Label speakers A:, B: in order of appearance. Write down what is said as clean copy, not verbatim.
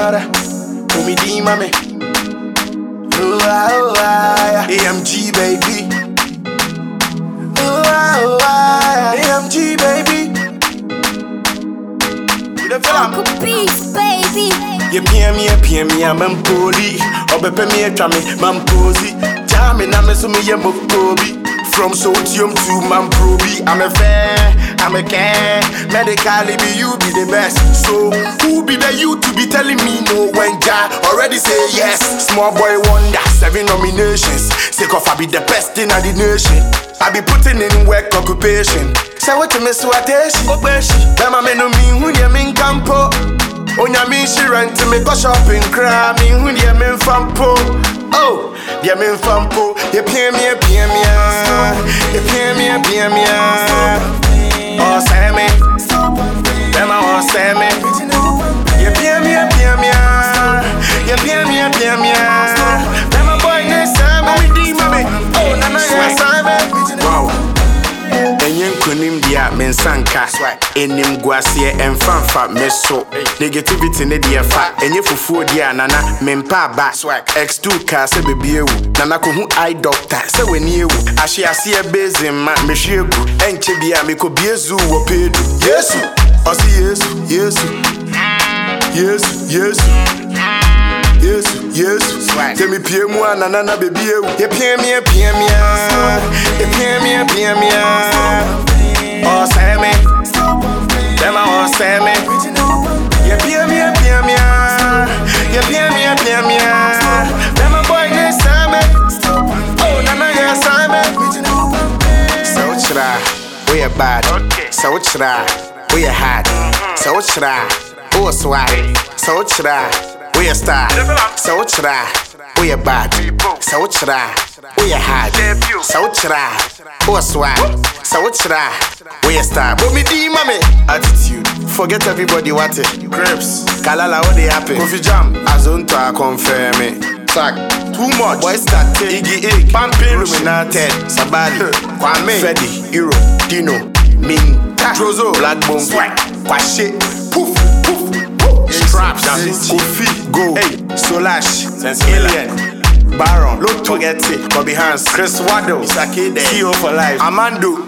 A: water. Oh me D mommy. Oh AMG baby. Oh AMG baby. You the feel
B: Uncle Peace, baby.
A: You pay me, I'm poli. Obepe me a chame, man posy. Jam na me so me a mokobi. From Sotium to Mamprobi, I'm a fair, I'm a care. Medically be you be the best. So who be the you to be telling me no when Ja already say yes? Small boy wonder, 7 nominations. Sick of I be the best in the nation. I be putting in work occupation. Say what you miss what is she? Them I no me who you mean campo. Onya me she rent to me go shopping cry me who you mean fampo. Oh, you mean fampo. You pay me. You pay me. Oh, say me. Them I want say me. You pay me. You pay me. Them a boy ne say me. Oh, nana you say me. Wow. Enyen kunim dia mensanka enim guasie emfanfa meso negativity ne dia fa enye fufuo dia nana mempa ba x2 ka se bebiewu nana ko hu eye doctor se weni ewu ahye ase bezin ma mehwegu enche bia mekobiezu wo pedu yesu osi yesu temi pie mu anana bebiewu ye pie me oh say me them I say me ye pie me them a boy ne say me oh nana ye say me so chra we are bad so chra we are hard so chra oh swag so chra we are star so chra we are bad so chra we are hard so chra oh swag so chra we are star but me D mommy attitude forget everybody what it crepes kalala what they happen coffee jam azonto I confirm it sack too much boy start iggy egg pumping ruminated sabali kwame fedi hero dino min trozo black bone kwashe poof straps kofi go hey solash alien Baron, look to get it, Bobby Hans, Chris Waddle, CEO for life, Amando.